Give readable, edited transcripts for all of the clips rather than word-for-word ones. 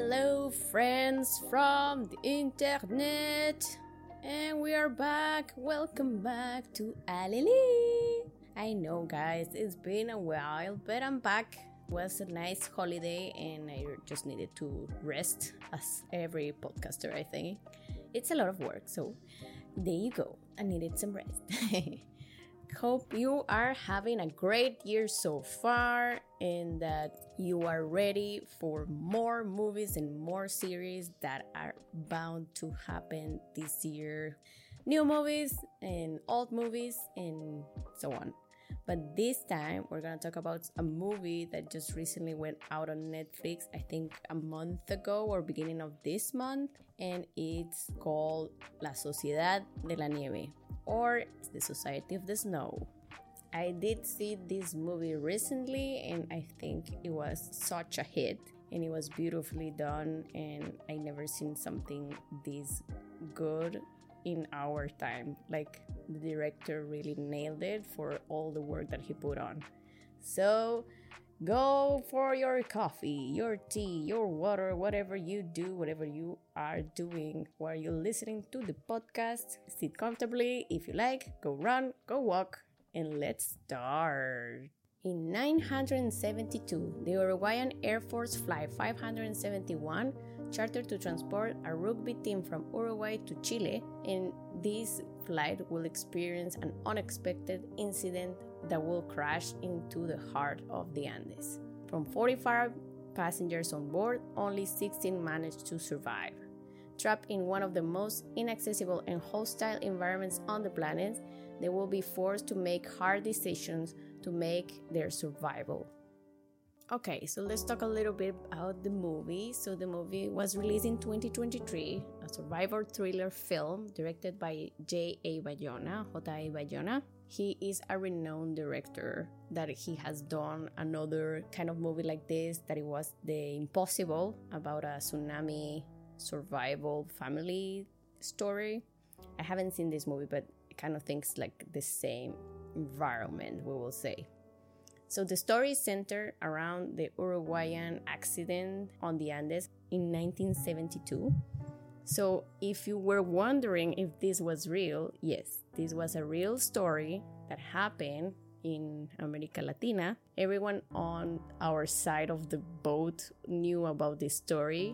Hello friends from the internet, and we are back. Welcome back to Alili. I know guys, it's been a while, but I'm back. It was a nice holiday and I just needed to rest, as every podcaster I think. It's a lot of work, so there you go. I needed some rest. Hope you are having a great year so far and that you are ready for more movies and more series that are bound to happen this year. New movies and old movies and so on. But this time we're going to talk about a movie that just recently went out on Netflix, I think a month ago or beginning of this month, and it's called La Sociedad de la Nieve, or The Society of the Snow. I did see this movie recently and I think it was such a hit and it was beautifully done, and I never seen something this good in our time. Like, the director really nailed it for all the work that he put on. So go for your coffee, your tea, your water, whatever you do, whatever you are doing while you're listening to the podcast. Sit comfortably. If you like, go run, go walk, and let's start. In 972, the Uruguayan Air Force Flight 571 chartered to transport a rugby team from Uruguay to Chile, and this flight will experience an unexpected incident that will crash into the heart of the Andes. From 45 passengers on board, only 16 managed to survive. Trapped in one of the most inaccessible and hostile environments on the planet, they will be forced to make hard decisions to make their survival. Okay, so let's talk a little bit about the movie. So the movie was released in 2023, a survivor thriller film directed by J.A. Bayona. He is a renowned director that he has done another kind of movie like this, that it was The Impossible, about a tsunami survival family story. I haven't seen this movie, but it kind of thinks like the same environment, we will say. So the story is centered around the Uruguayan accident on the Andes in 1972. So if you were wondering if this was real, yes, this was a real story that happened in America Latina. Everyone on our side of the boat knew about this story,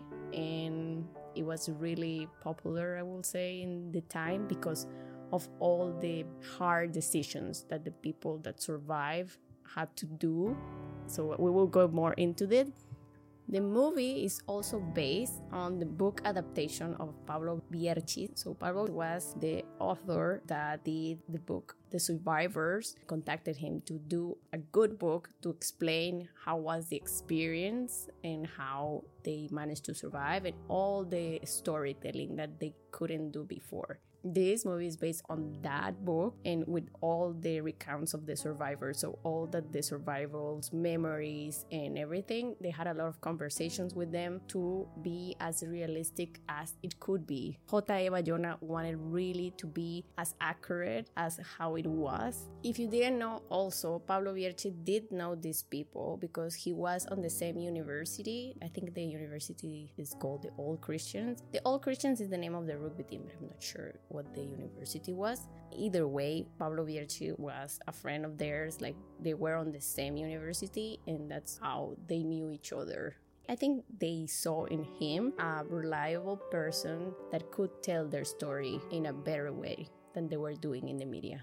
and it was really popular, I will say, in the time because of all the hard decisions that the people that survived had to do. So we will go more into it. The movie is also based on the book adaptation of Pablo Bierchi. So Pablo was the author that did the book. The survivors contacted him to do a good book to explain how was the experience and how they managed to survive and all the storytelling that they couldn't do before. This movie is based on that book and with all the recounts of the survivors. So all that the survivors' memories and everything, they had a lot of conversations with them to be as realistic as it could be. J.A. Bayona wanted really to be as accurate as how it was. If you didn't know, also, Pablo Bierchi did know these people because he was on the same university. I think the university is called the Old Christians. The Old Christians is the name of the rugby team, but I'm not sure what the university was. Either way, Pablo Bierchi was a friend of theirs. Like, they were on the same university, and that's how they knew each other. I think they saw in him a reliable person that could tell their story in a better way than they were doing in the media.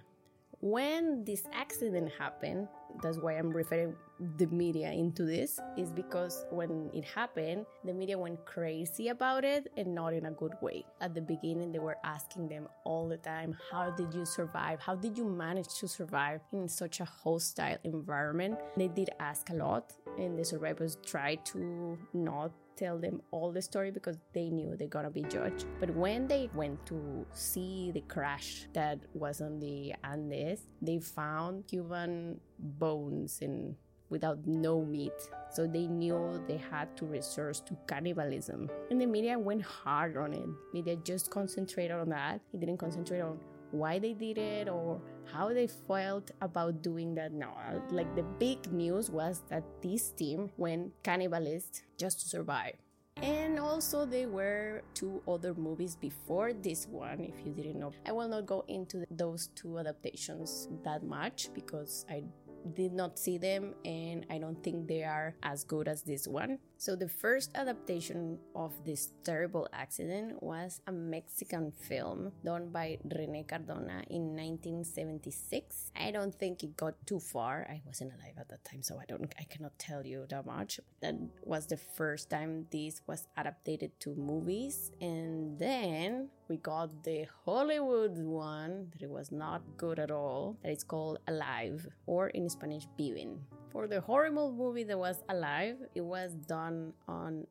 When this accident happened, that's why I'm referring the media into this, is because when it happened, the media went crazy about it and not in a good way. At the beginning, they were asking them all the time, how did you survive? How did you manage to survive in such a hostile environment? They did ask a lot, and the survivors tried to not tell them all the story because they knew they're gonna be judged. But when they went to see the crash that was on the Andes, they found human bones and without no meat. So they knew they had to resort to cannibalism. And the media went hard on it. Media just concentrated on that. It didn't concentrate on why they did it or how they felt about doing that. No, like the big news was that this team went cannibalist just to survive. And also there were two other movies before this one, if you didn't know. I will not go into those two adaptations that much because I did not see them and I don't think they are as good as this one. So the first adaptation of this terrible accident was a Mexican film done by René Cardona in 1976. I don't think it got too far. I wasn't alive at that time, so I cannot tell you that much. That was the first time this was adapted to movies, and then we got the Hollywood one that it was not good at all, that is called Alive, or in Spanish Viven. For the horrible movie that was Alive, it was done on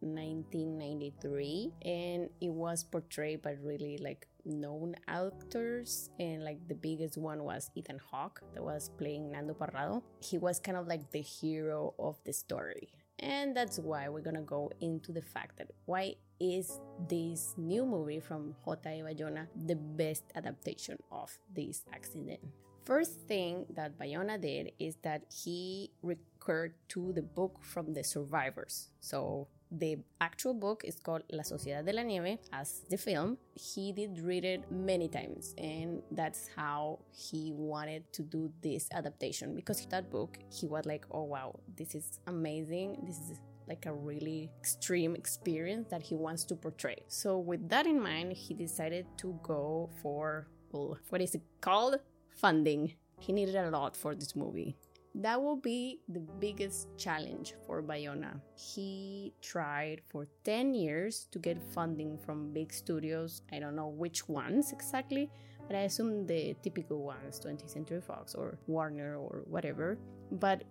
1993 and it was portrayed by really known actors, and the biggest one was Ethan Hawke that was playing Nando Parrado. He was kind of like the hero of the story. And that's why we're gonna go into the fact that why is this new movie from J.A. Bayona the best adaptation of this accident. First thing that Bayona did is that he recurred to the book from the survivors. So the actual book is called La Sociedad de la Nieve as the film. He did read it many times, and that's how he wanted to do this adaptation, because that book, he was like, oh wow, this is amazing. This is a really extreme experience that he wants to portray. So with that in mind, he decided to go for, what is it called? Funding. He needed a lot for this movie. That will be the biggest challenge for Bayona. He tried for 10 years to get funding from big studios. I don't know which ones exactly, but I assume the typical ones, 20th Century Fox or Warner or whatever. But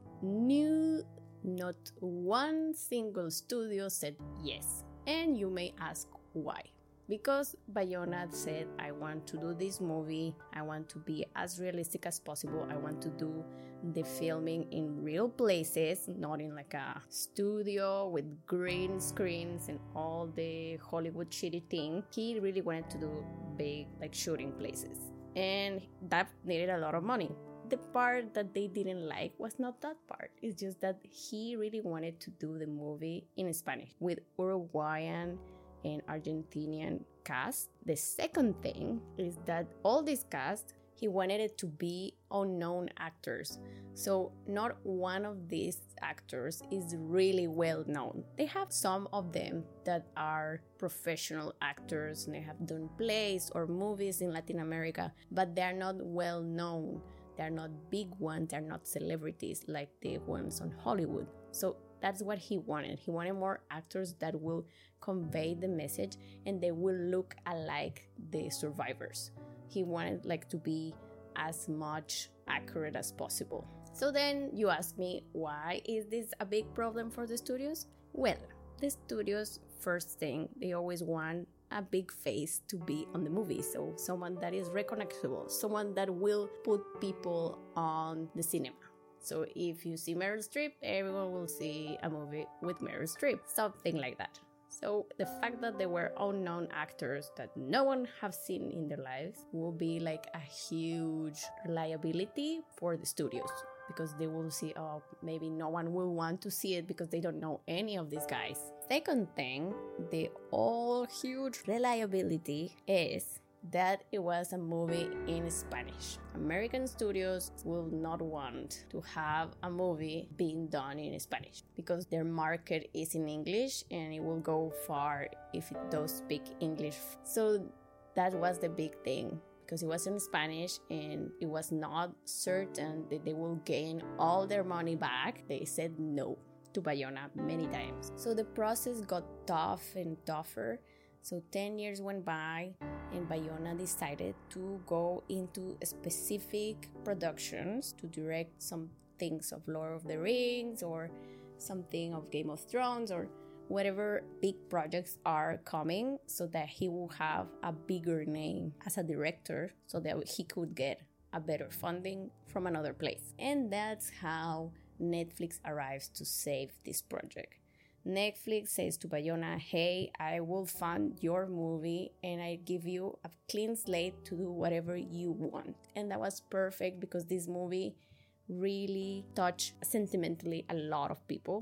not one single studio said yes. And you may ask why. Because Bayona said, I want to do this movie, I want to be as realistic as possible, I want to do the filming in real places, not in a studio with green screens and all the Hollywood shitty thing. He really wanted to do big shooting places, and that needed a lot of money. The part that they didn't like was not that part. It's just that he really wanted to do the movie in Spanish with Uruguayan and Argentinian cast. The second thing is that all this cast, he wanted it to be unknown actors. So not one of these actors is really well known. They have some of them that are professional actors and they have done plays or movies in Latin America, but they're not well known. They're not big ones, they're not celebrities like the ones on Hollywood. So that's what he wanted. He wanted more actors that will convey the message and they will look alike the survivors. He wanted to be as much accurate as possible. So then you ask me, why is this a big problem for the studios? Well, the studios, first thing, they always want a big face to be on the movie. So someone that is recognizable, someone that will put people on the cinema. So if you see Meryl Streep, everyone will see a movie with Meryl Streep, something like that. So the fact that there were unknown actors that no one have seen in their lives will be a huge liability for the studios, because they will see, oh, maybe no one will want to see it because they don't know any of these guys. Second thing, the all huge reliability is that it was a movie in Spanish. American studios will not want to have a movie being done in Spanish because their market is in English and it will go far if it does speak English. So that was the big thing, because it was in Spanish and it was not certain that they will gain all their money back. They said no to Bayona many times. So the process got tough and tougher. So 10 years went by and Bayona decided to go into specific productions to direct some things of Lord of the Rings or something of Game of Thrones or whatever big projects are coming, so that he will have a bigger name as a director so that he could get a better funding from another place. And that's how Netflix arrives to save this project. Netflix says to Bayona, hey, I will fund your movie and I give you a clean slate to do whatever you want. And that was perfect because this movie really touched sentimentally a lot of people.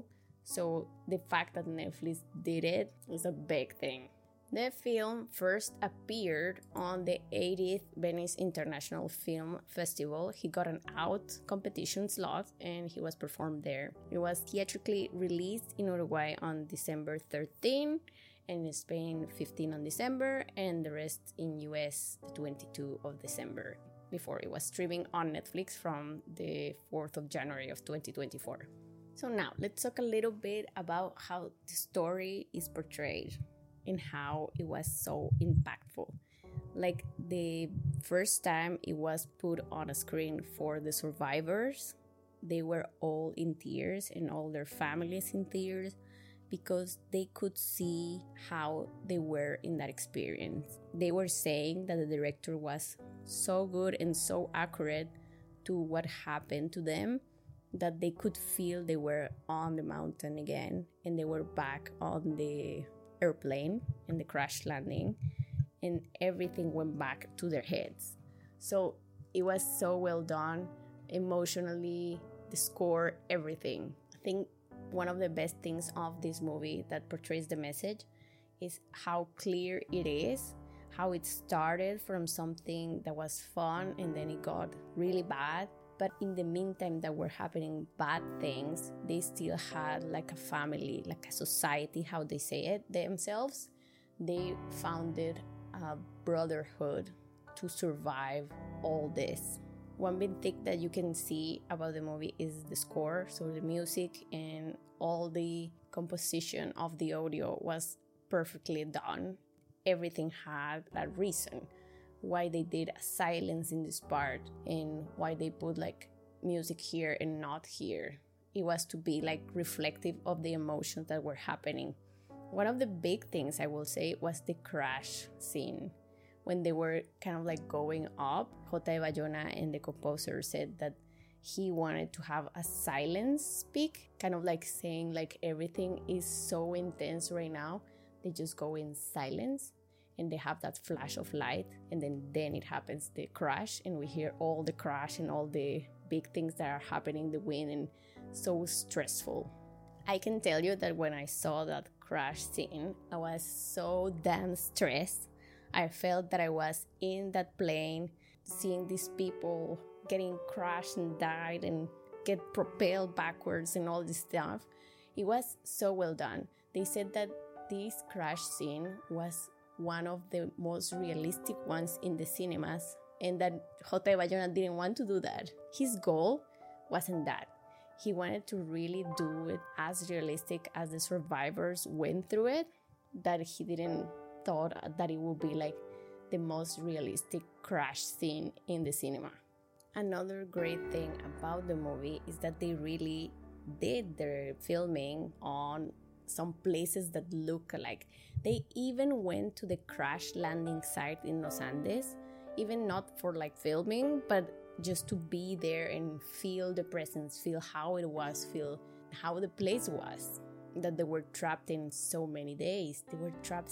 So the fact that Netflix did it is a big thing. The film first appeared on the 80th Venice International Film Festival. He got an out competition slot and he was performed there. It was theatrically released in Uruguay on December 13, and in Spain 15 on December, and the rest in US the 22 of December, before it was streaming on Netflix from the 4th of January of 2024. So now let's talk a little bit about how the story is portrayed and how it was so impactful. Like the first time it was put on a screen for the survivors, they were all in tears and all their families in tears because they could see how they were in that experience. They were saying that the director was so good and so accurate to what happened to them that they could feel they were on the mountain again and they were back on the airplane and the crash landing, and everything went back to their heads. So it was so well done emotionally, the score, everything. I think one of the best things of this movie that portrays the message is how clear it is, how it started from something that was fun and then it got really bad. But in the meantime that were happening bad things, they still had like a family, like a society, how they say it themselves. They founded a brotherhood to survive all this. One big thing that you can see about the movie is the score. So the music and all the composition of the audio was perfectly done. Everything had a reason why they did a silence in this part and why they put like music here and not here. It was to be like reflective of the emotions that were happening. One of the big things I will say was the crash scene. When they were kind of like going up, J. Bayona and the composer said that he wanted to have a silence speak, kind of like saying like everything is so intense right now. They just go in silence and they have that flash of light, and then it happens, the crash, and we hear all the crash and all the big things that are happening, the wind, and so stressful. I can tell you that when I saw that crash scene, I was so damn stressed. I felt that I was in that plane, seeing these people getting crashed and died and get propelled backwards and all this stuff. It was so well done. They said that this crash scene was one of the most realistic ones in the cinemas, and that J. Bayona didn't want to do that. His goal wasn't that. He wanted to really do it as realistic as the survivors went through it, that he didn't thought that it would be like the most realistic crash scene in the cinema. Another great thing about the movie is that they really did their filming on some places that look alike. They even went to the crash landing site in Los Andes, even not for like filming, but just to be there and feel the presence, feel how it was, feel how the place was, that they were trapped in so many days. They were trapped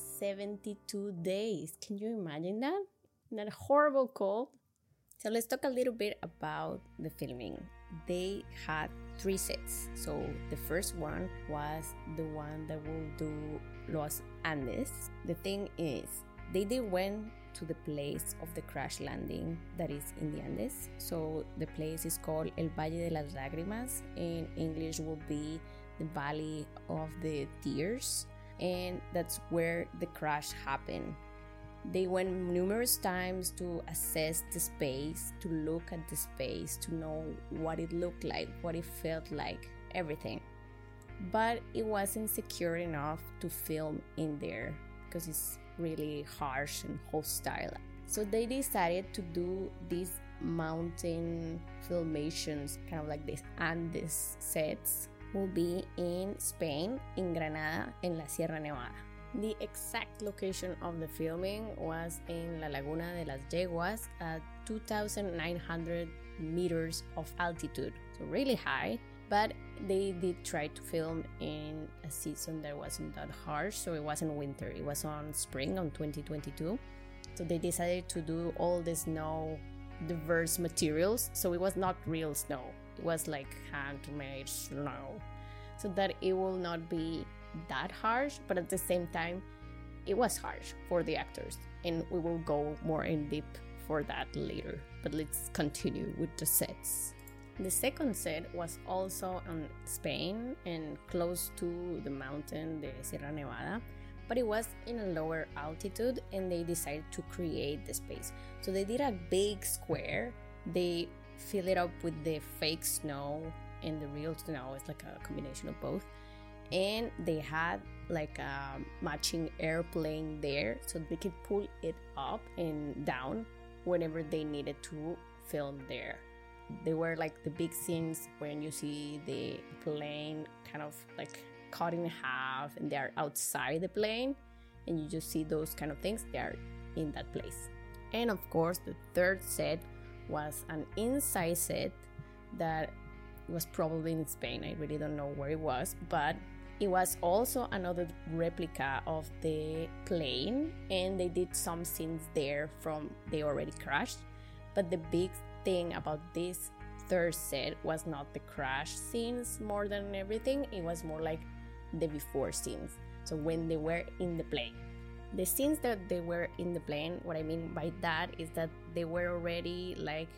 72 days. Can you imagine that? That horrible cold. So let's talk a little bit about the filming. They had 3 sets. So the first one was the one that will do Los Andes. The thing is, they went to the place of the crash landing that is in the Andes. So the place is called El Valle de las Lágrimas. In English will be the Valley of the Tears. And that's where the crash happened. They went numerous times to assess the space, to look at the space, to know what it looked like, what it felt like, everything. But it wasn't secure enough to film in there because it's really harsh and hostile. So they decided to do these mountain filmations, kind of like this Andes sets, will be in Spain, in Granada, in La Sierra Nevada. The exact location of the filming was in La Laguna de las Yeguas at 2,900 meters of altitude, so really high. But they did try to film in a season that wasn't that harsh, so it wasn't winter, it was on spring, on 2022. So they decided to do all the snow, diverse materials, so it was not real snow, it was like handmade snow. so that it will not be that harsh, but at the same time it was harsh for the actors, and we will go more in deep for that later. But let's continue with the sets. The second set was also in Spain and close to the mountain, the Sierra Nevada, but it was in a lower altitude, and they decided to create the space. So they did a big square, they fill it up with the fake snow and the real snow. It's like a combination of both, and they had like a matching airplane there so they could pull it up and down whenever they needed to film there. They were like the big scenes when you see the plane kind of like cut in half and they are outside the plane, and you just see those kind of things. They are in that place. And of course, the third set was an inside set that was probably in Spain. I really don't know where it was, but it was also another replica of the plane, and they did some scenes there from they already crashed. But the big thing about this third set was not the crash scenes more than everything. It was more like the before scenes. So when they were in the plane, the scenes that they were in the plane, what I mean by that is that they were already like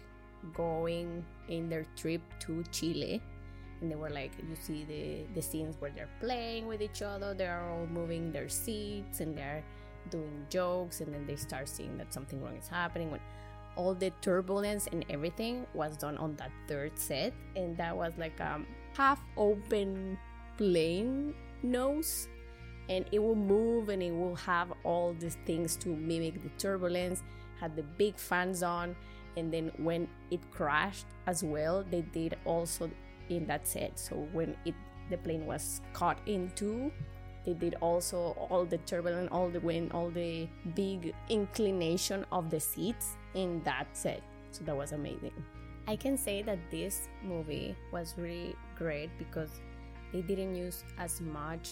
going in their trip to Chile, and they were like, you see the scenes where they're playing with each other, they're all moving their seats and they're doing jokes, and then they start seeing that something wrong is happening. When all the turbulence and everything was done on that third set, and that was like a half open plane nose, and it will move and it will have all these things to mimic the turbulence, had the big fans on. And then when it crashed as well, they did also in that set. So when the plane was cut in two, they did also all the turbulence, all the wind, all the big inclination of the seats in that set. So that was amazing. I can say that this movie was really great because they didn't use as much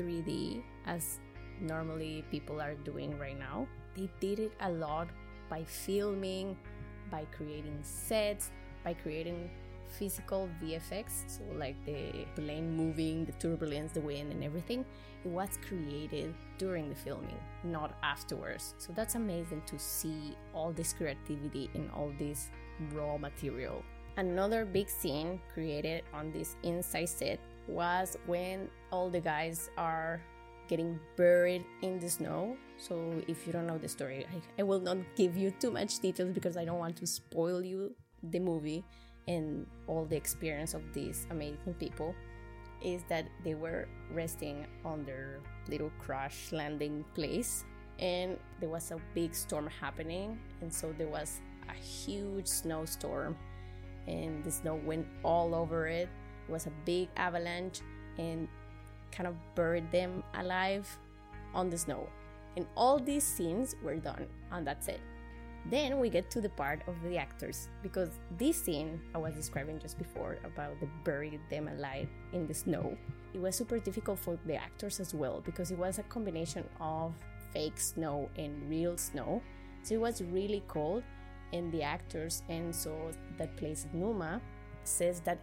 3D as normally people are doing right now. They did it a lot by filming, by creating sets, by creating physical VFX, so like the plane moving, the turbulence, the wind and everything. It was created during the filming, not afterwards. So that's amazing to see all this creativity in all this raw material. Another big scene created on this inside set was when all the guys are getting buried in the snow. So if you don't know the story, I will not give you too much details because I don't want to spoil you the movie and all the experience of these amazing people. Is that they were resting on their little crash landing place, and there was a big storm happening, and so there was a huge snowstorm and the snow went all over it. It was a big avalanche and kind of buried them alive on the snow. And all these scenes were done on that set. Then we get to the part of the actors, because this scene I was describing just before about the buried them alive in the snow, it was super difficult for the actors as well, because it was a combination of fake snow and real snow. So it was really cold, and the actors, and so that plays Numa, says that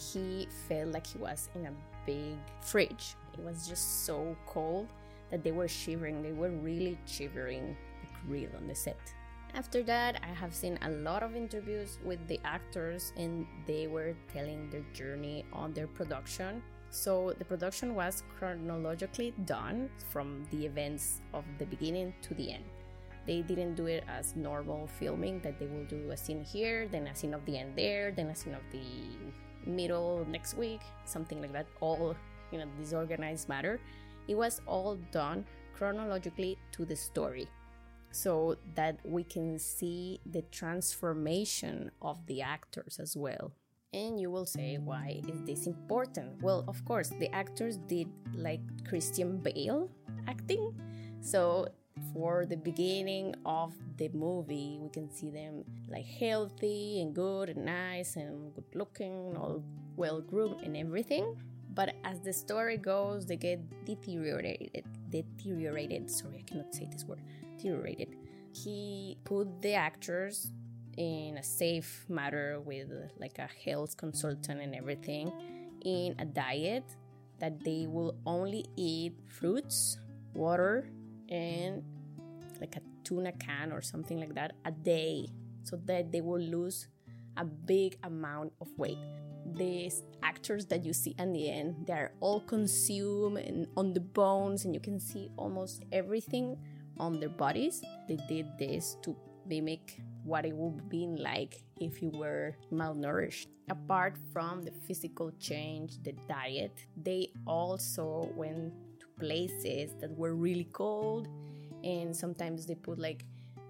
he felt like he was in a big fridge. It was just so cold that they were shivering. They were really shivering, like real on the set. After that, I have seen a lot of interviews with the actors, and they were telling their journey on their production. So the production was chronologically done from the events of the beginning to the end. They didn't do it as normal filming, that they will do a scene here, then a scene of the end there, then a scene of the middle next week, something like that, all in a disorganized manner. It was all done chronologically to the story, so that we can see the transformation of the actors as well. And you will say, why is this important? Well, of course, the actors did like Christian Bale acting. So for the beginning of the movie, we can see them like healthy and good and nice and good looking, all well groomed and everything. But as the story goes, they get deteriorated. Sorry, I cannot say this word. Deteriorated. He put the actors in a safe matter with like a health consultant and everything, in a diet that they will only eat fruits, water, and like a tuna can or something like that a day, so that they will lose a big amount of weight. These actors that you see at the end, they're all consumed and on the bones, and you can see almost everything on their bodies. They did this to mimic what it would be like if you were malnourished. Apart from the physical change, the diet, they also went to places that were really cold, and sometimes they put like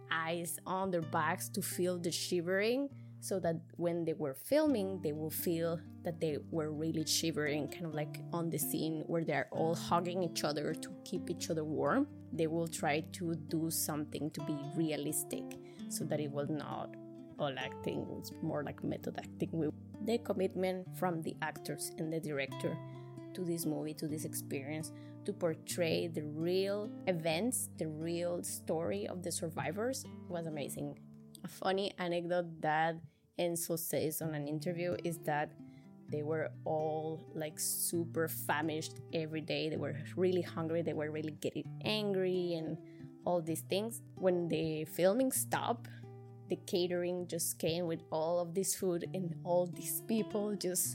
ice on their backs to feel the shivering, so that when they were filming, they will feel that they were really shivering, kind of like on the scene where they're all hugging each other to keep each other warm. They will try to do something to be realistic, so that it was not all acting, it was more like method acting. The commitment from the actors and the director to this movie, to this experience, to portray the real events, the real story of the survivors was amazing. A funny anecdote that Enzo says on an interview is that they were all like super famished every day. They were really hungry. They were really getting angry and all these things. When the filming stopped, the catering just came with all of this food, and all these people just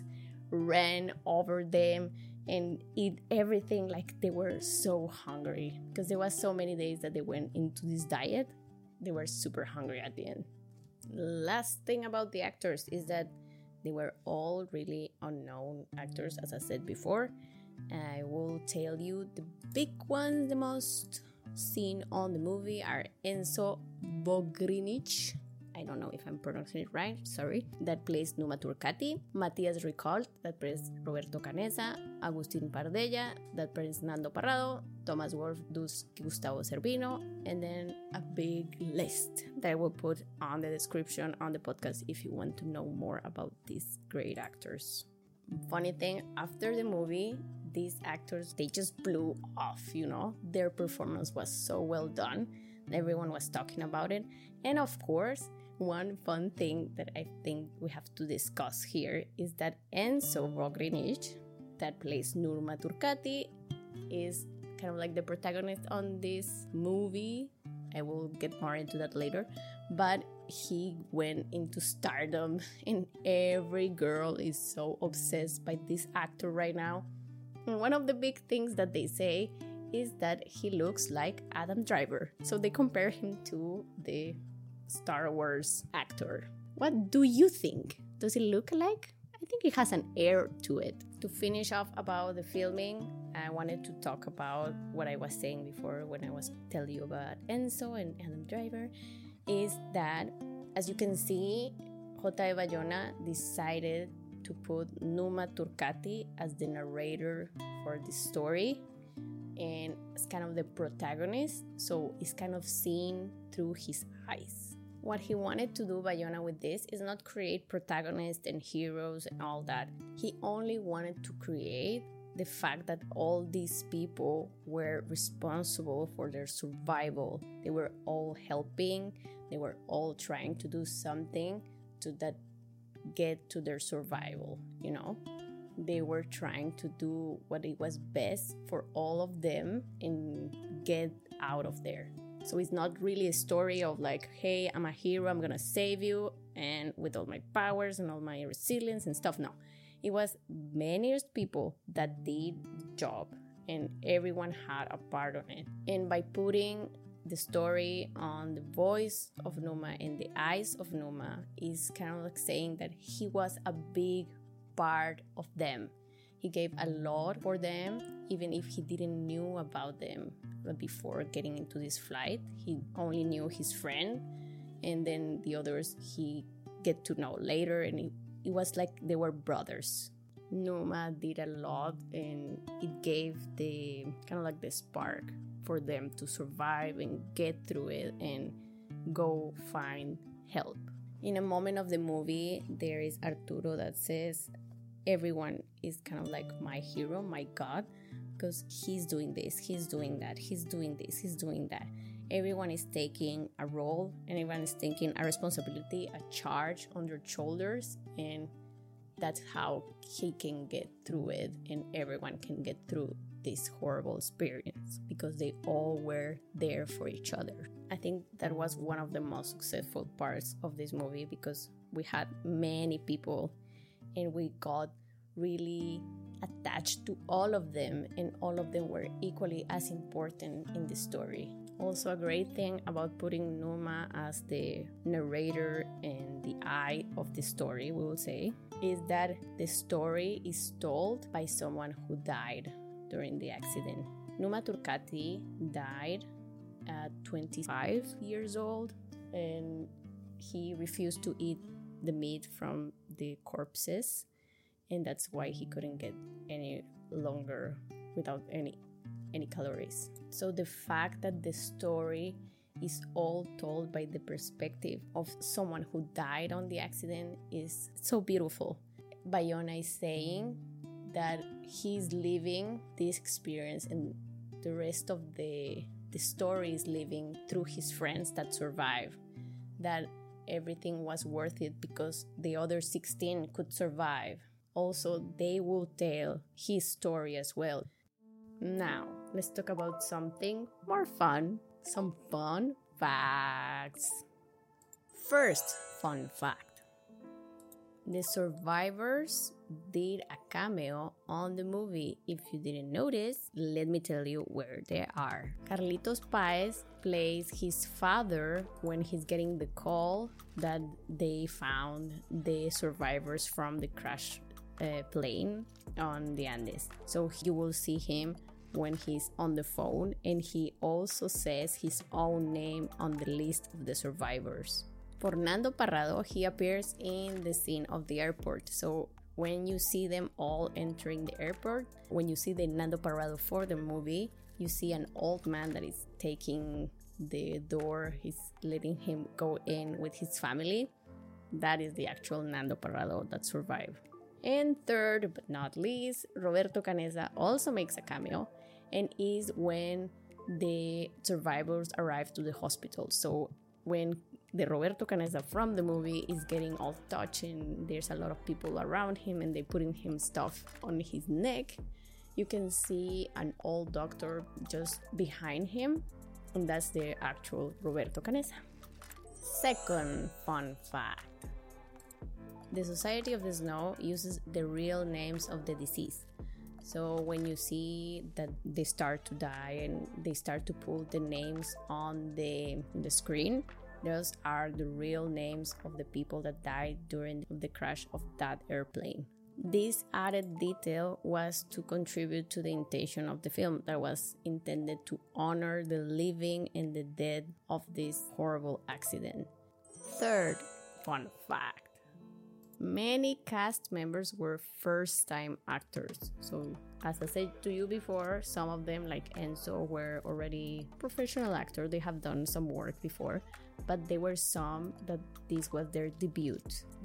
ran over them and eat everything. Like they were so hungry because there was so many days that they went into this diet. They were super hungry at the end. Last thing about the actors is that they were all really unknown actors, as I said before. I will tell you the big ones, the most seen on the movie are Enzo Bogrinic, I don't know if I'm pronouncing it right, sorry, that plays Numa Turcati, Matías Ricault, that plays Roberto Canessa, Agustín Pardella, that plays Nando Parrado, Thomas Wolf does Gustavo Cervino, and then a big list that I will put on the description on the podcast if you want to know more about these great actors. Funny thing, after the movie, these actors, they just blew off, you know? Their performance was so well done. Everyone was talking about it. And of course, one fun thing that I think we have to discuss here is that Enzo Bogrinic, that plays Numa Turcati, is kind of like the protagonist on this movie. I will get more into that later. But he went into stardom, and every girl is so obsessed by this actor right now. And one of the big things that they say is that he looks like Adam Driver. So they compare him to the Star Wars actor. What do you think? Does it look alike? I think it has an air to it. To finish off about the filming, I wanted to talk about what I was saying before when I was telling you about Enzo and Adam Driver, is that, as you can see, J.E. Bayona decided to put Numa Turcati as the narrator for the story, and it's kind of the protagonist, so it's kind of seen through his eyes. What he wanted to do, Bayona, with this is not create protagonists and heroes and all that. He only wanted to create the fact that all these people were responsible for their survival. They were all helping, they were all trying to do something to that get to their survival, you know? They were trying to do what it was best for all of them and get out of there. So it's not really a story of like, hey, I'm a hero, I'm gonna save you, and with all my powers and all my resilience and stuff. No, it was many people that did the job, and everyone had a part on it. And by putting the story on the voice of Numa and the eyes of Numa, is kind of like saying that he was a big part of them. He gave a lot for them, even if he didn't knew about them before getting into this flight. He only knew his friend, and then the others he get to know later, and it was like they were brothers. Numa did a lot, and it gave the kind of like the spark for them to survive and get through it and go find help. In a moment of the movie, there is Arturo that says, everyone is kind of like my hero, my God, because he's doing this, he's doing that, he's doing this, he's doing that. Everyone is taking a role, and everyone is taking a responsibility, a charge on their shoulders, and that's how he can get through it, and everyone can get through this horrible experience because they all were there for each other. I think that was one of the most successful parts of this movie because we had many people and we got really attached to all of them, and all of them were equally as important in the story. Also, a great thing about putting Numa as the narrator and the eye of the story, we will say, is that the story is told by someone who died during the accident. Numa Turcati died at 25 years old, and he refused to eat the meat from the corpses, and that's why he couldn't get any longer without any calories. So the fact that the story is all told by the perspective of someone who died on the accident is so beautiful. Bayona is saying that he's living this experience, and the rest of the story is living through his friends that survive, that everything was worth it because the other 16 could survive. Also, they will tell his story as well. Now, let's talk about something more fun. Some fun facts. First fun fact. The survivors did a cameo on the movie. If you didn't notice, let me tell you where they are. Carlitos Paez plays his father when he's getting the call that they found the survivors from the crash plane on the Andes. So you will see him when he's on the phone, and he also says his own name on the list of the survivors. For Nando Parrado, he appears in the scene of the airport. So when you see them all entering the airport, when you see the Nando Parrado for the movie, you see an old man that is taking the door. He's letting him go in with his family. That is the actual Nando Parrado that survived. And third but not least, Roberto Canessa also makes a cameo, and is when the survivors arrive to the hospital. So when the Roberto Canessa from the movie is getting all touched and there's a lot of people around him and they're putting him stuff on his neck, you can see an old doctor just behind him, and that's the actual Roberto Canessa. Second fun fact. The Society of the Snow uses the real names of the deceased. So when you see that they start to die and they start to put the names on the screen, those are the real names of the people that died during the crash of that airplane. This added detail was to contribute to the intention of the film that was intended to honor the living and the dead of this horrible accident. Third fun fact. Many cast members were first-time actors. So, as I said to you before, some of them, like Enzo, were already professional actors. They have done some work before, but there were some that this was their debut.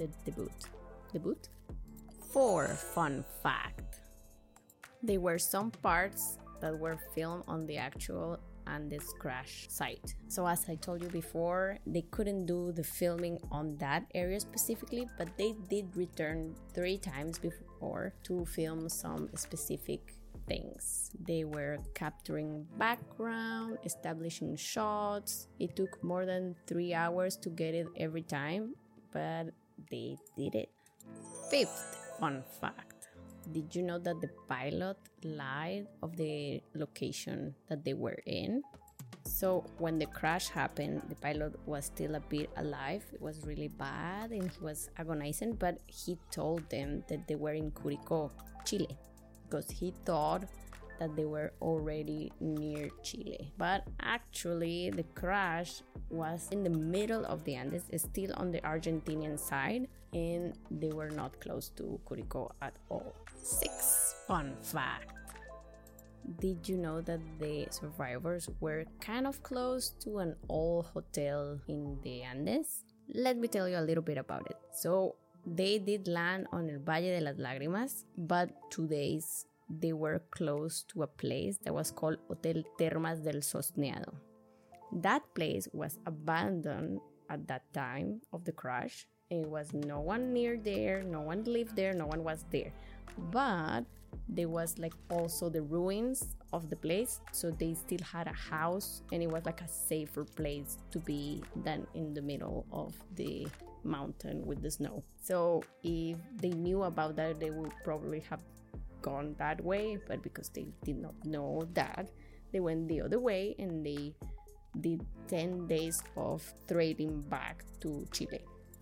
Debut? Fourth fun fact. There were some parts that were filmed on the actual Andes crash site. So as I told you before, they couldn't do the filming on that area specifically, but they did return 3 times before to film some specific things. They were capturing background, establishing shots. It took more than 3 hours to get it every time, but they did it. Fifth fun fact. Did you know that the pilot lied of the location that they were in? So when the crash happened, the pilot was still a bit alive. It was really bad and he was agonizing, but he told them that they were in Curicó, Chile, because he thought that they were already near Chile. But actually, the crash was in the middle of the Andes, still on the Argentinian side, and they were not close to Curicó at all. 6 fun fact. Did you know that the survivors were kind of close to an old hotel in the Andes? Let me tell you a little bit about it. So they did land on El Valle de las Lágrimas, but 2 days they were close to a place that was called Hotel Termas del Sosneado. That place was abandoned at that time of the crash, It was no one near there, no one lived there, no one was there. But there was like also the ruins of the place, so they still had a house, and it was like a safer place to be than in the middle of the mountain with the snow. So if they knew about that, they would probably have gone that way, but because they did not know that, they went the other way, and they did 10 days of trading back to Chile.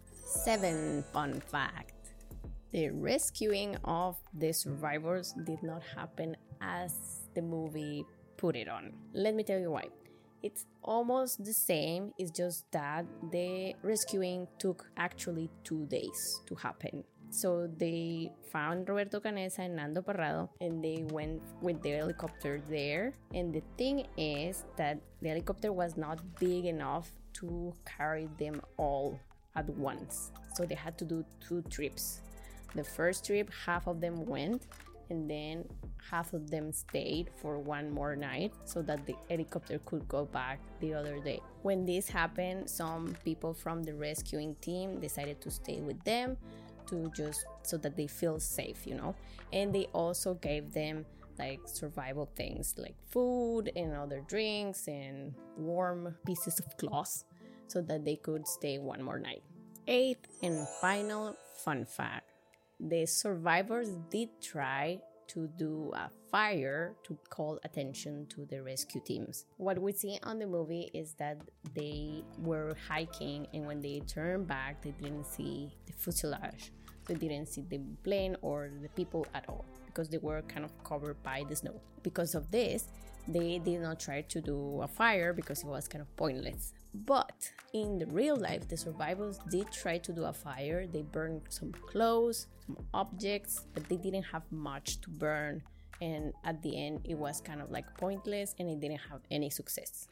7 fun fact. The rescuing of the survivors did not happen as the movie put it on. Let me tell you why. It's almost the same, it's just that the rescuing took actually 2 days to happen. So they found Roberto Canessa and Nando Parrado, and they went with the helicopter there. And the thing is that the helicopter was not big enough to carry them all at once. So they had to do 2 trips. The first trip, half of them went, and then half of them stayed for 1 more night so that the helicopter could go back the other day. When this happened, some people from the rescuing team decided to stay with them to just so that they feel safe, and they also gave them like survival things like food and other drinks and warm pieces of cloth so that they could stay 1 more night. 8th and final fun fact. The survivors did try to do a fire to call attention to the rescue teams. What we see on the movie is that they were hiking, and when they turned back, they didn't see the fuselage. They didn't see the plane or the people at all because they were kind of covered by the snow. Because of this, they did not try to do a fire because it was kind of pointless. But in the real life, the survivors did try to do a fire. They burned some clothes, some objects, but they didn't have much to burn. And at the end, it was kind of like pointless, and it didn't have any success.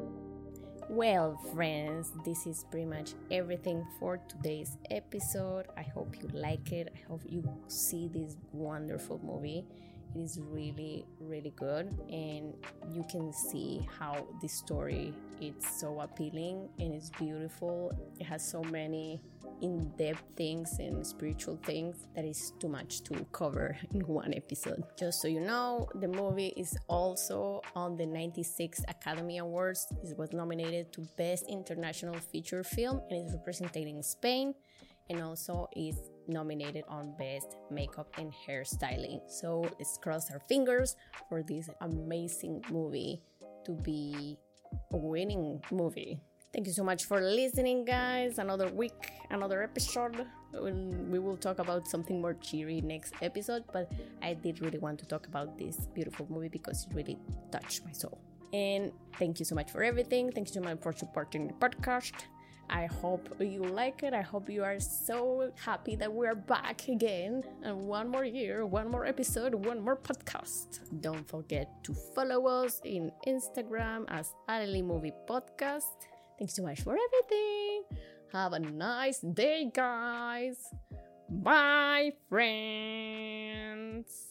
Well, friends, this is pretty much everything for today's episode. I hope you like it. I hope you see this wonderful movie. It is really, really good, and you can see how this story is so appealing and it's beautiful. It has so many in-depth things and spiritual things that is too much to cover in one episode. Just so you know, the movie is also on the 96 Academy Awards. It was nominated to Best International Feature Film and is representing Spain, and also is nominated on Best Makeup and Hairstyling. So let's cross our fingers for this amazing movie to be a winning movie. Thank you so much for listening, guys. Another week, another episode. We will talk about something more cheery next episode, but I did really want to talk about this beautiful movie because it really touched my soul. And thank you so much for everything. Thank you so much for supporting the podcast. I hope you like it. I hope you are so happy that we're back again. And 1 more year, 1 more episode, 1 more podcast. Don't forget to follow us in Instagram as Aleli Movie Podcast. Thanks so much for everything. Have a nice day, guys. Bye, friends.